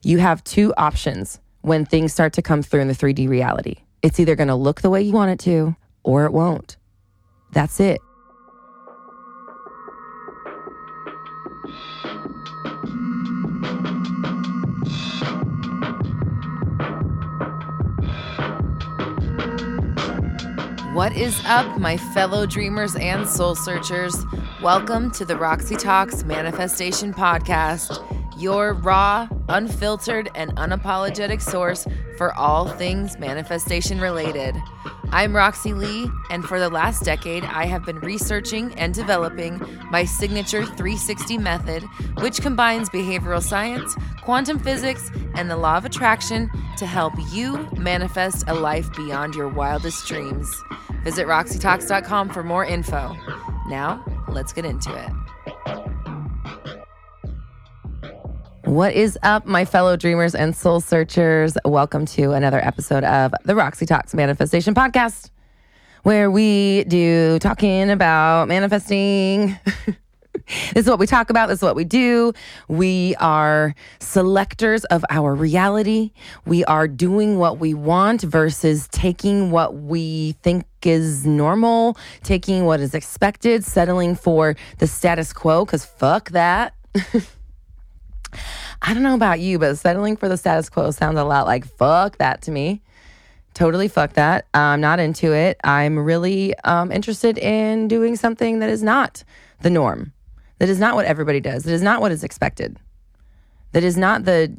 You have two options when things start to come through in the 3D reality. It's either going to look the way you want it to, or it won't. That's it. What is up, my fellow dreamers and soul searchers? Welcome to the Roxy Talks Manifestation Podcast, your raw, unfiltered, and unapologetic source for all things manifestation related. I'm Roxy Lee, and for the last decade, I have been researching and developing my signature 360 method, which combines behavioral science, quantum physics, and the law of attraction to help you manifest a life beyond your wildest dreams. Visit RoxyTalks.com for more info. Now, let's get into it. What is up, my fellow dreamers and soul searchers? Welcome to another episode of the Roxy Talks Manifestation Podcast, where we do talking about manifesting. This is what we talk about. This is what we do. We are selectors of our reality. We are doing what we want versus taking what we think is normal, taking what is expected, settling for the status quo, because fuck that. I don't know about you, but settling for the status quo sounds a lot like fuck that to me. Totally fuck that. I'm not into it. I'm really interested in doing something that is not the norm. That is not what everybody does. That is not what is expected. That is not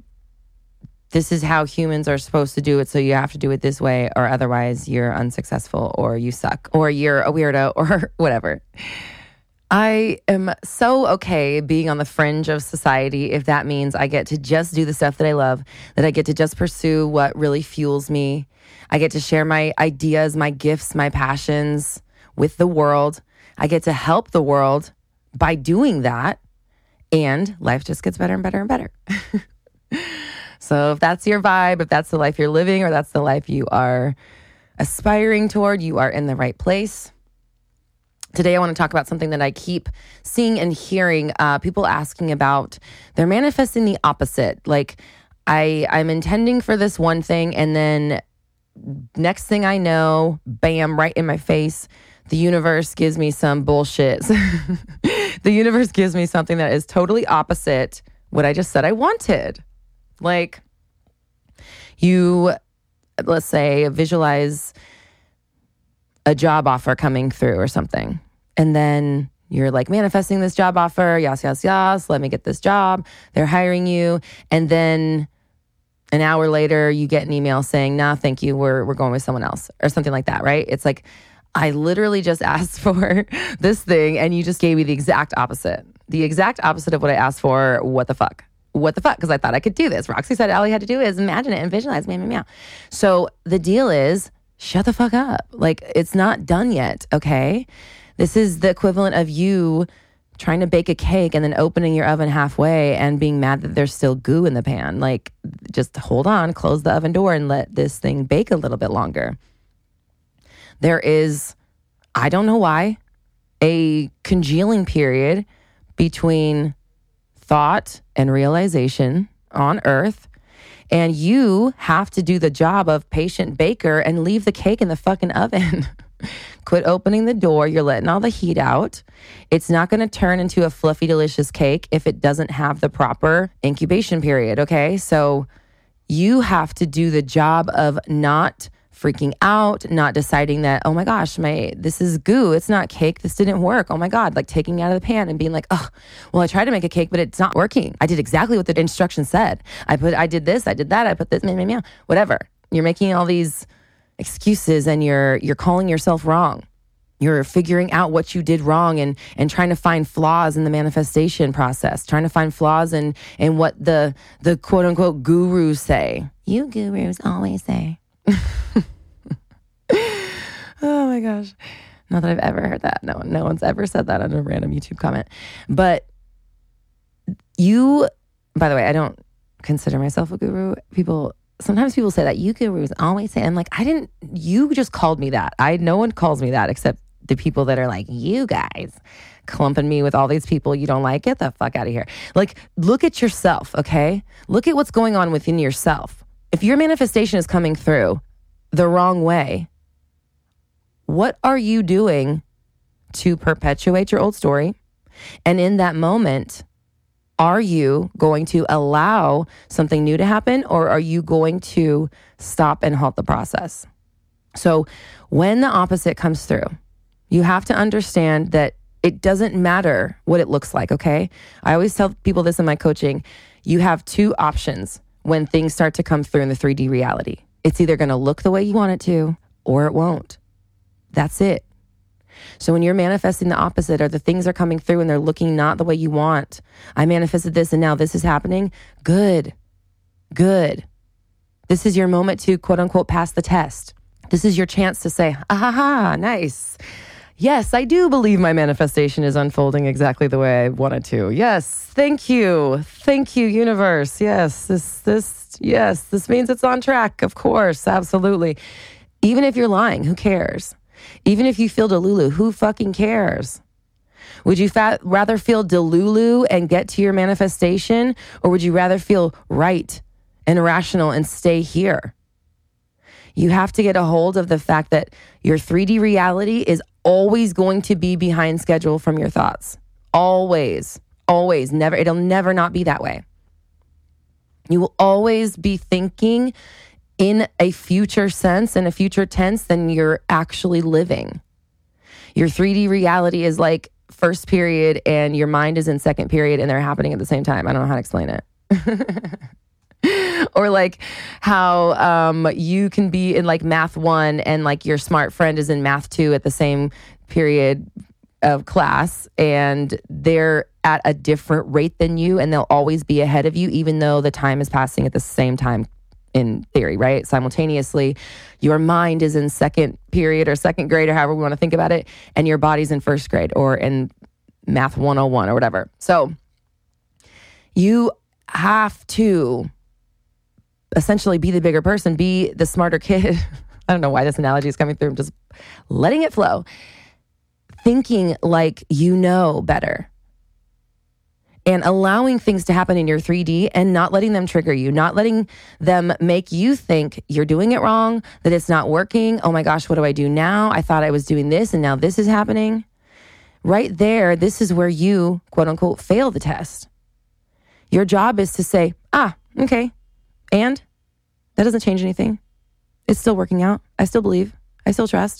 this is how humans are supposed to do it, so you have to do it this way, or otherwise you're unsuccessful, or you suck, or you're a weirdo, or whatever. I am so okay being on the fringe of society if that means I get to just do the stuff that I love, that I get to just pursue what really fuels me. I get to share my ideas, my gifts, my passions with the world. I get to help the world by doing that, and life just gets better and better and better. So if that's your vibe, if that's the life you're living, or that's the life you are aspiring toward, you are in the right place. Today, I want to talk about something that I keep seeing and hearing people asking about. They're manifesting the opposite. Like, I'm intending for this one thing, and then next thing I know, bam, right in my face, the universe gives me some bullshit. The universe gives me something that is totally opposite what I just said I wanted. Like, you, let's say, visualize a job offer coming through or something. And then you're like manifesting this job offer. Yes, yes, yes. Let me get this job. They're hiring you. And then an hour later, you get an email saying, nah, thank you. We're going with someone else, or something like that, right? It's like, I literally just asked for this thing and you just gave me the exact opposite. The exact opposite of what I asked for. What the fuck? What the fuck? Because I thought I could do this. Roxy said all you had to do is imagine it and visualize. Meow, meow, meow. So the deal is, shut the fuck up. Like, it's not done yet, okay? This is the equivalent of you trying to bake a cake and then opening your oven halfway and being mad that there's still goo in the pan. Like, just hold on, close the oven door and let this thing bake a little bit longer. There is, I don't know why, a congealing period between thought and realization on Earth, and you have to do the job of patient baker and leave the cake in the fucking oven. Quit opening the door. You're letting all the heat out. It's not going to turn into a fluffy, delicious cake if it doesn't have the proper incubation period, okay? So you have to do the job of not freaking out, not deciding that, oh my gosh, this is goo. It's not cake. This didn't work. Oh my God, like taking it out of the pan and being like, oh, well, I tried to make a cake, but it's not working. I did exactly what the instructions said. I did this, I did that, I put this, whatever. You're making all these excuses and you're calling yourself wrong. You're figuring out what you did wrong and trying to find flaws in the manifestation process, trying to find flaws in what the quote unquote gurus say. You gurus always say. Oh my gosh. Not that I've ever heard that. No one's ever said that on a random YouTube comment. But by the way, I don't consider myself a guru. Sometimes people say that you gurus always say, I'm like, you just called me that. No one calls me that except the people that are like, you guys clumping me with all these people you don't like, get the fuck out of here. Like, look at yourself, okay? Look at what's going on within yourself. If your manifestation is coming through the wrong way, what are you doing to perpetuate your old story? And in that moment, are you going to allow something new to happen, or are you going to stop and halt the process? So when the opposite comes through, you have to understand that it doesn't matter what it looks like, okay? I always tell people this in my coaching. You have two options when things start to come through in the 3D reality. It's either going to look the way you want it to, or it won't. That's it. So when you're manifesting the opposite, or the things are coming through and they're looking not the way you want, I manifested this and now this is happening. Good. This is your moment to quote unquote pass the test. This is your chance to say, ah, nice. Yes, I do believe my manifestation is unfolding exactly the way I wanted to. Yes, thank you. Thank you, universe. Yes, this means it's on track. Of course, absolutely. Even if you're lying, who cares? Even if you feel delulu, who fucking cares? Would you rather feel delulu and get to your manifestation, or would you rather feel right and rational and stay here? You have to get a hold of the fact that your 3D reality is always going to be behind schedule from your thoughts. Always, never. It'll never not be that way. You will always be thinking in a future sense and a future tense than you're actually living. Your 3D reality is like first period and your mind is in second period and they're happening at the same time. I don't know how to explain it. Or like how you can be in like math 1 and like your smart friend is in math 2 at the same period of class, and they're at a different rate than you, and they'll always be ahead of you even though the time is passing at the same time in theory, right? Simultaneously, your mind is in second period or second grade or however we want to think about it, and your body's in first grade or in math 101 or whatever. So you have to essentially be the bigger person, be the smarter kid. I don't know why this analogy is coming through. I'm just letting it flow. Thinking like you know better. And allowing things to happen in your 3D and not letting them trigger you, not letting them make you think you're doing it wrong, that it's not working. Oh my gosh, what do I do now? I thought I was doing this and now this is happening. Right there, this is where you, quote unquote, fail the test. Your job is to say, okay, and that doesn't change anything. It's still working out. I still believe. I still trust.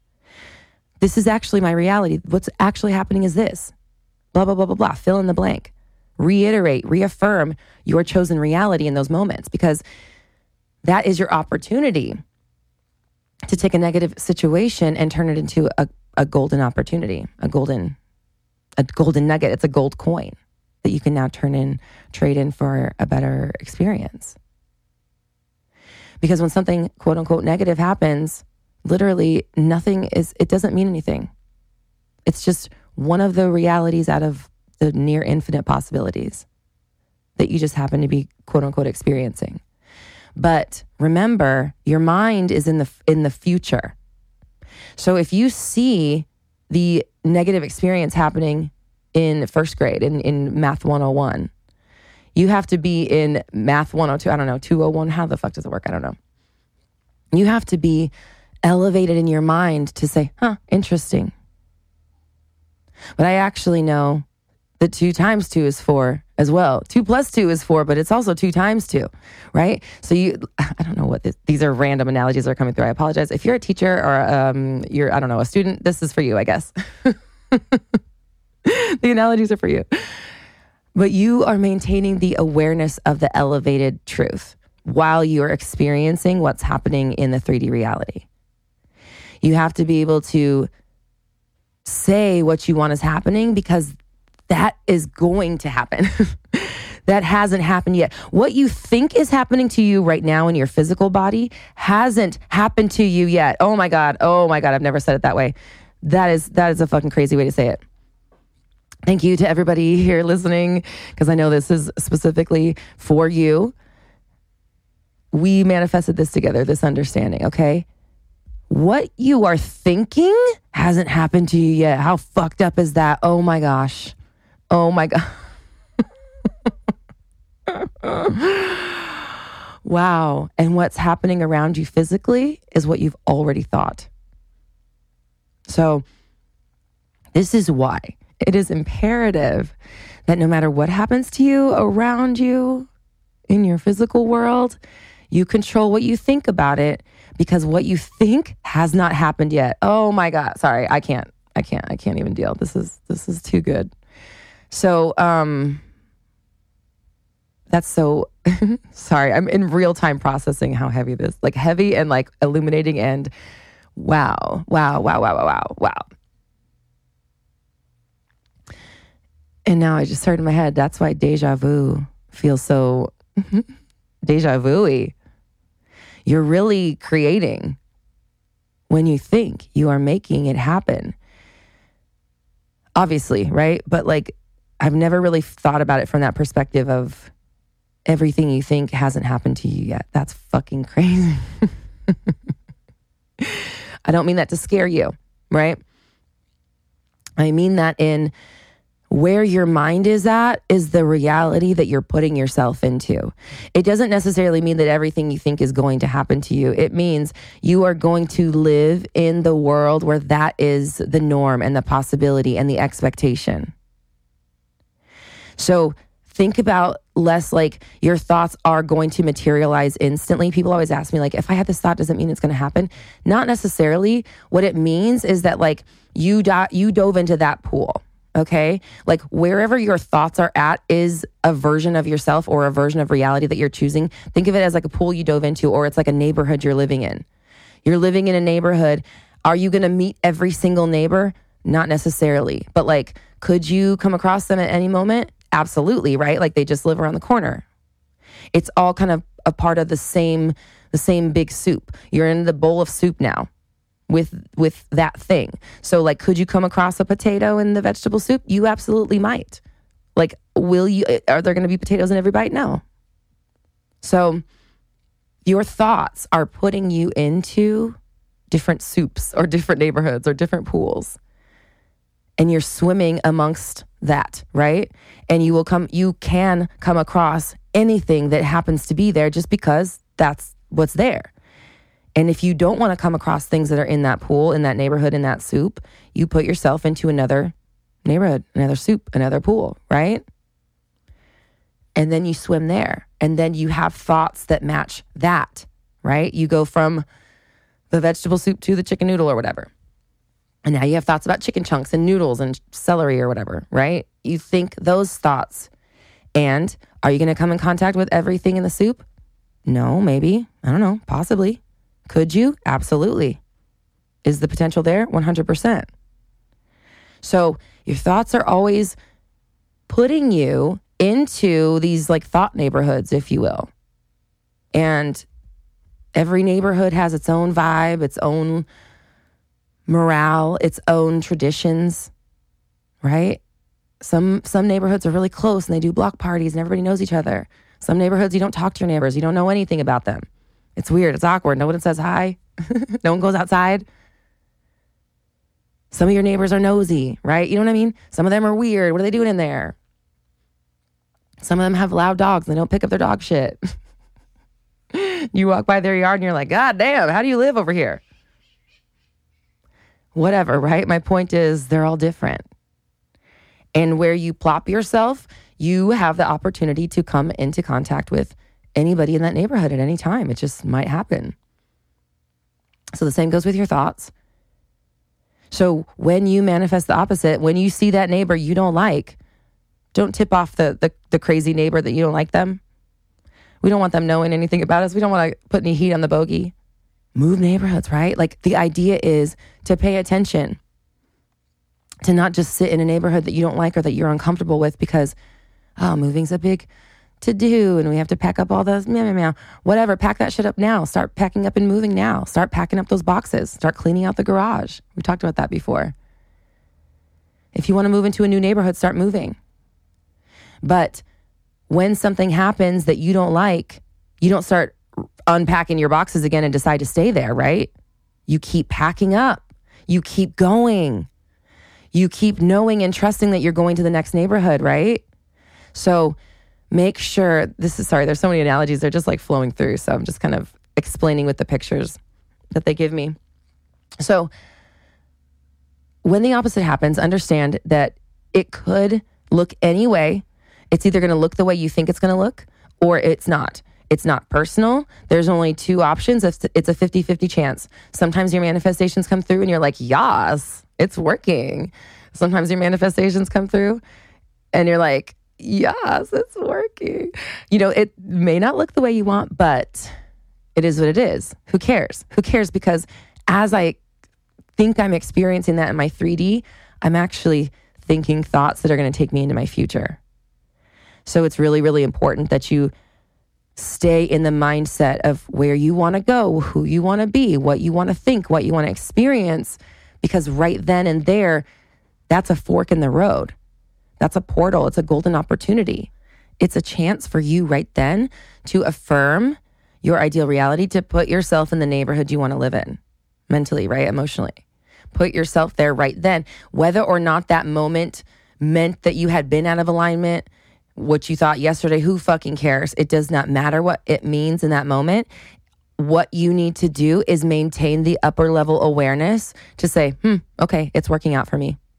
This is actually my reality. What's actually happening is this. Blah, blah, blah, blah, blah. Fill in the blank. Reiterate, reaffirm your chosen reality in those moments, because that is your opportunity to take a negative situation and turn it into a golden opportunity, a golden nugget. It's a gold coin that you can now trade in for a better experience. Because when something quote unquote negative happens, literally it doesn't mean anything. It's just one of the realities out of the near infinite possibilities that you just happen to be quote unquote experiencing. But remember, your mind is in the future. So if you see the negative experience happening in first grade, in math 101, you have to be in math 102, I don't know, 201, how the fuck does it work? I don't know. You have to be elevated in your mind to say, interesting. But I actually know that 2 times 2 is 4 as well. 2 plus 2 is 4, but it's also 2 times 2, right? So I don't know what these are, random analogies that are coming through. I apologize. If you're a teacher or you're, I don't know, a student, this is for you, I guess. The analogies are for you. But you are maintaining the awareness of the elevated truth while you're experiencing what's happening in the 3D reality. You have to be able to say what you want is happening, because that is going to happen. That hasn't happened yet. What you think is happening to you right now in your physical body hasn't happened to you yet. Oh my God. I've never said it that way. That is a fucking crazy way to say it. Thank you to everybody here listening, because I know this is specifically for you. We manifested this together, this understanding, okay? what you are thinking hasn't happened to you yet. How fucked up is that? Oh my gosh. Oh my God. Wow. And what's happening around you physically is what you've already thought. So this is why it is imperative that no matter what happens to you around you in your physical world, you control what you think about it, because what you think has not happened yet. Oh my God. Sorry. I can't even deal. This is too good. So, that's so, sorry. I'm in real time processing how heavy this, like heavy and like illuminating, and wow. And now I just heard in my head, that's why deja vu feels so deja vu-y. You're really creating when you think. You are making it happen. Obviously, right? But like, I've never really thought about it from that perspective of everything you think hasn't happened to you yet. That's fucking crazy. I don't mean that to scare you, right? I mean that in where your mind is at is the reality that you're putting yourself into. It doesn't necessarily mean that everything you think is going to happen to you. It means you are going to live in the world where that is the norm and the possibility and the expectation. So think about less like your thoughts are going to materialize instantly. People always ask me, like, if I had this thought, does it mean it's going to happen? Not necessarily. What it means is that like you dove into that pool. Okay. Like wherever your thoughts are at is a version of yourself or a version of reality that you're choosing. Think of it as like a pool you dove into, or it's like a neighborhood you're living in. You're living in a neighborhood. Are you going to meet every single neighbor? Not necessarily. But like, could you come across them at any moment? Absolutely. Right. Like they just live around the corner. It's all kind of a part of the same big soup. You're in the bowl of soup now. With that thing. So like, could you come across a potato in the vegetable soup? You absolutely might. Like, are there going to be potatoes in every bite? No. So your thoughts are putting you into different soups or different neighborhoods or different pools. And you're swimming amongst that, right? And you can come across anything that happens to be there just because that's what's there. And if you don't want to come across things that are in that pool, in that neighborhood, in that soup, you put yourself into another neighborhood, another soup, another pool, right? And then you swim there. And then you have thoughts that match that, right? You go from the vegetable soup to the chicken noodle or whatever. And now you have thoughts about chicken chunks and noodles and celery or whatever, right? You think those thoughts. And are you going to come in contact with everything in the soup? No, maybe. I don't know. Possibly. Could you? Absolutely. Is the potential there? 100%. So your thoughts are always putting you into these like thought neighborhoods, if you will. And every neighborhood has its own vibe, its own morale, its own traditions, right? Some neighborhoods are really close and they do block parties and everybody knows each other. Some neighborhoods, you don't talk to your neighbors. You don't know anything about them. It's weird. It's awkward. No one says hi. No one goes outside. Some of your neighbors are nosy, right? You know what I mean? Some of them are weird. What are they doing in there? Some of them have loud dogs and they don't pick up their dog shit. You walk by their yard and you're like, God damn, how do you live over here? Whatever, right? My point is they're all different. And where you plop yourself, you have the opportunity to come into contact with anybody in that neighborhood at any time. It just might happen. So the same goes with your thoughts. So when you manifest the opposite, when you see that neighbor you don't like, don't tip off the crazy neighbor that you don't like them. We don't want them knowing anything about us. We don't want to put any heat on the bogey. Move neighborhoods, right? Like the idea is to pay attention, to not just sit in a neighborhood that you don't like or that you're uncomfortable with because, moving's a big to do and we have to pack up all those whatever. Pack that shit up now. Start packing up and moving now. Start packing up those boxes. Start cleaning out the garage. We talked about that before. If you want to move into a new neighborhood, start moving. But when something happens that you don't like, you don't start unpacking your boxes again and decide to stay there, right? You keep packing up. You keep going. You keep knowing and trusting that you're going to the next neighborhood, right? So make sure, there's so many analogies. They're just like flowing through. So I'm just kind of explaining with the pictures that they give me. So when the opposite happens, understand that it could look any way. It's either going to look the way you think it's going to look or it's not. It's not personal. There's only two options. It's a 50-50 chance. Sometimes your manifestations come through and you're like, yes, it's working. Sometimes your manifestations come through and you're like, yes, it's working. It may not look the way you want, but it is what it is. Who cares? Who cares? Because as I think I'm experiencing that in my 3D, I'm actually thinking thoughts that are going to take me into my future. So it's really, really important that you stay in the mindset of where you want to go, who you want to be, what you want to think, what you want to experience, because right then and there, that's a fork in the road. That's a portal. It's a golden opportunity. It's a chance for you right then to affirm your ideal reality, to put yourself in the neighborhood you want to live in, mentally, right? Emotionally. Put yourself there right then. Whether or not that moment meant that you had been out of alignment, what you thought yesterday, who fucking cares? It does not matter what it means in that moment. What you need to do is maintain the upper level awareness to say, okay, it's working out for me.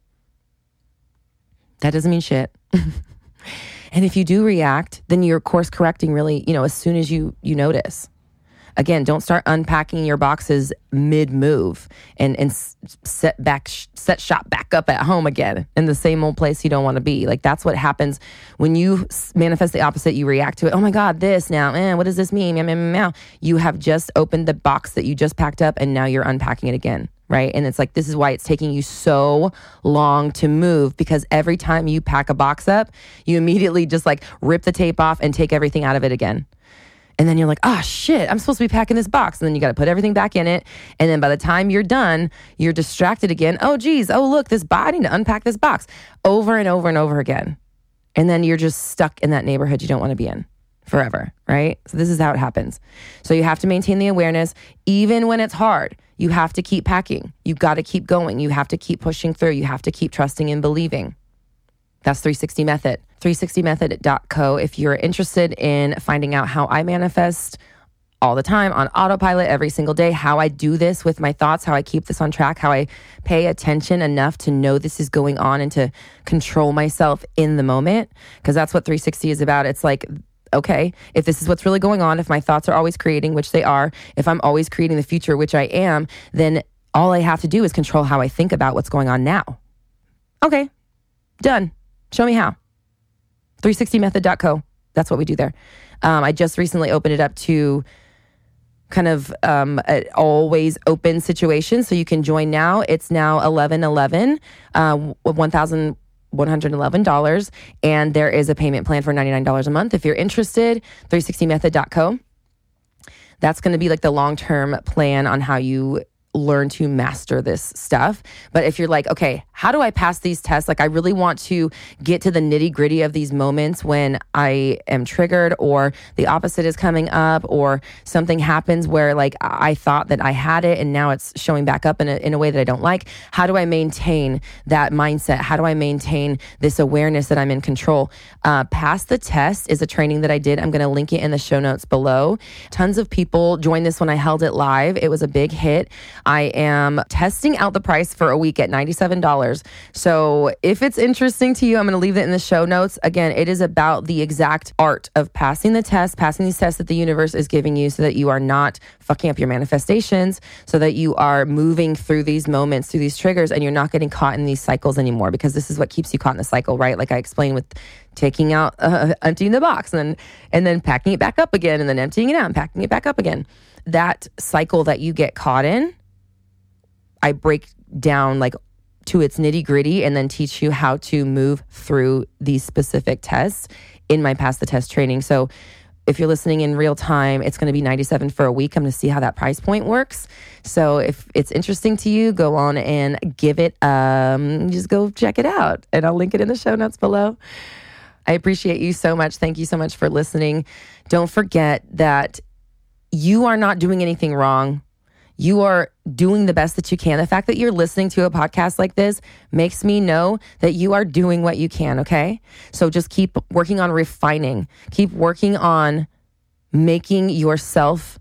That doesn't mean shit. And if you do react, then you're course correcting really, as soon as you notice. Again, don't start unpacking your boxes mid-move and set shop back up at home again in the same old place you don't want to be. Like, that's what happens when you manifest the opposite. You react to it. Oh my God, this now, what does this mean? Meow, meow, meow. You have just opened the box that you just packed up and now you're unpacking it again, right? And it's like, this is why it's taking you so long to move, because every time you pack a box up, you immediately just like rip the tape off and take everything out of it again. And then you're like, oh shit, I'm supposed to be packing this box. And then you got to put everything back in it. And then by the time you're done, you're distracted again. Oh geez, oh look, I need to unpack this box over and over and over again. And then you're just stuck in that neighborhood you don't want to be in forever, right? So this is how it happens. So you have to maintain the awareness, even when it's hard. You have to keep packing. You got to keep going. You have to keep pushing through. You have to keep trusting and believing. That's 360 Method. 360method.co if you're interested in finding out how I manifest all the time on autopilot every single day, how I do this with my thoughts, how I keep this on track, how I pay attention enough to know this is going on and to control myself in the moment, because that's what 360 is about. It's like, okay, if this is what's really going on, if my thoughts are always creating, which they are, if I'm always creating the future, which I am, then all I have to do is control how I think about what's going on now. Okay, done. Show me how. 360method.co. That's what we do there. I just recently opened it up to kind of an always open situation. So you can join now. It's now $1,111, $1,111. And there is a payment plan for $99 a month. If you're interested, 360method.co. That's going to be like the long-term plan on how you learn to master this stuff. But if you're like, okay, how do I pass these tests? Like, I really want to get to the nitty gritty of these moments when I am triggered or the opposite is coming up or something happens where like I thought that I had it and now it's showing back up in a way that I don't like. How do I maintain that mindset? How do I maintain this awareness that I'm in control? Pass the Test is a training that I did. I'm going to link it in the show notes below. Tons of people joined this when I held it live. It was a big hit. I am testing out the price for a week at $97. So if it's interesting to you, I'm going to leave it in the show notes. Again, it is about the exact art of passing the test, passing these tests that the universe is giving you so that you are not fucking up your manifestations, so that you are moving through these moments, through these triggers, and you're not getting caught in these cycles anymore, because this is what keeps you caught in the cycle, right? Like I explained with taking out, emptying the box and then packing it back up again and then emptying it out and packing it back up again. That cycle that you get caught in, I break down like to its nitty gritty and then teach you how to move through these specific tests in my Pass the Test training. So if you're listening in real time, it's going to be $97 for a week. I'm going to see how that price point works. So if it's interesting to you, go on and give it, just go check it out. And I'll link it in the show notes below. I appreciate you so much. Thank you so much for listening. Don't forget that you are not doing anything wrong. you are doing the best that you can. The fact that you're listening to a podcast like this makes me know that you are doing what you can, okay? So just keep working on refining. Keep working on making yourself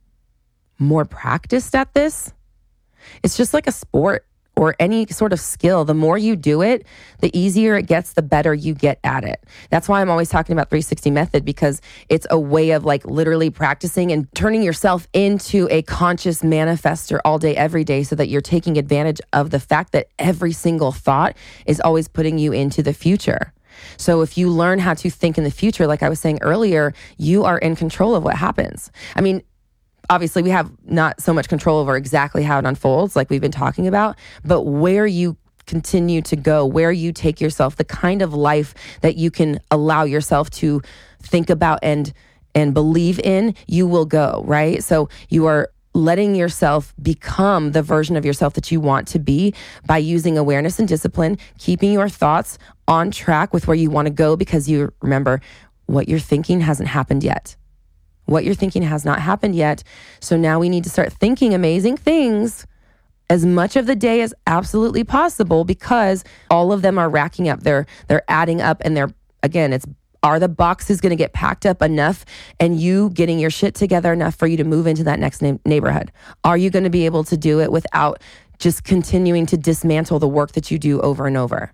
more practiced at this. It's just like a sport or any sort of skill. The more you do it, the easier it gets, the better you get at it. That's why I'm always talking about 360 method, because it's a way of like literally practicing and turning yourself into a conscious manifester all day, every day, so that you're taking advantage of the fact that every single thought is always putting you into the future. So if you learn how to think in the future, like I was saying earlier, you are in control of what happens. I mean, obviously, we have not so much control over exactly how it unfolds, like we've been talking about, but where you continue to go, where you take yourself, the kind of life that you can allow yourself to think about and believe in, you will go, right? So you are letting yourself become the version of yourself that you want to be by using awareness and discipline, keeping your thoughts on track with where you want to go, because you remember what you're thinking hasn't happened yet. What you're thinking has not happened yet. So now we need to start thinking amazing things as much of the day as absolutely possible, because all of them are racking up. They're adding up, and are the boxes going to get packed up enough and you getting your shit together enough for you to move into that next neighborhood? Are you going to be able to do it without just continuing to dismantle the work that you do over and over?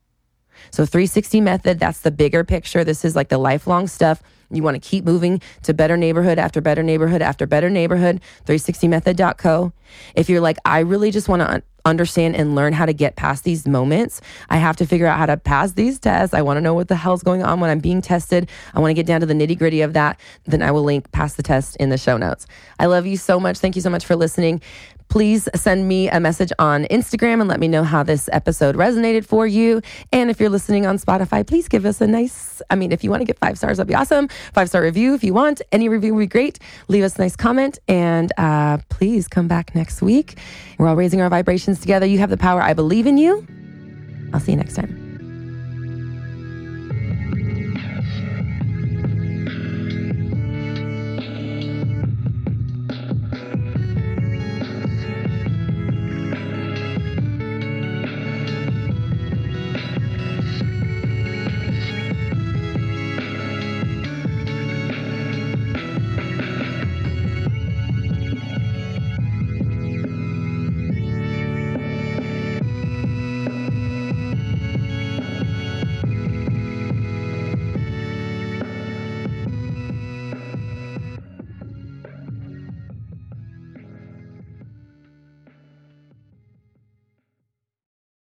So 360 method, that's the bigger picture. This is like the lifelong stuff. You want to keep moving to better neighborhood after better neighborhood after better neighborhood, 360method.co. If you're like, I really just want to understand and learn how to get past these moments, I have to figure out how to pass these tests. I want to know what the hell's going on when I'm being tested. I want to get down to the nitty gritty of that. Then I will link Pass the Test in the show notes. I love you so much. Thank you so much for listening. Please send me a message on Instagram and let me know how this episode resonated for you. And if you're listening on Spotify, please give us if you want to get 5 stars, that'd be awesome. 5-star review if you want. Any review would be great. Leave us a nice comment, and please come back next week. We're all raising our vibrations together. You have the power. I believe in you. I'll see you next time.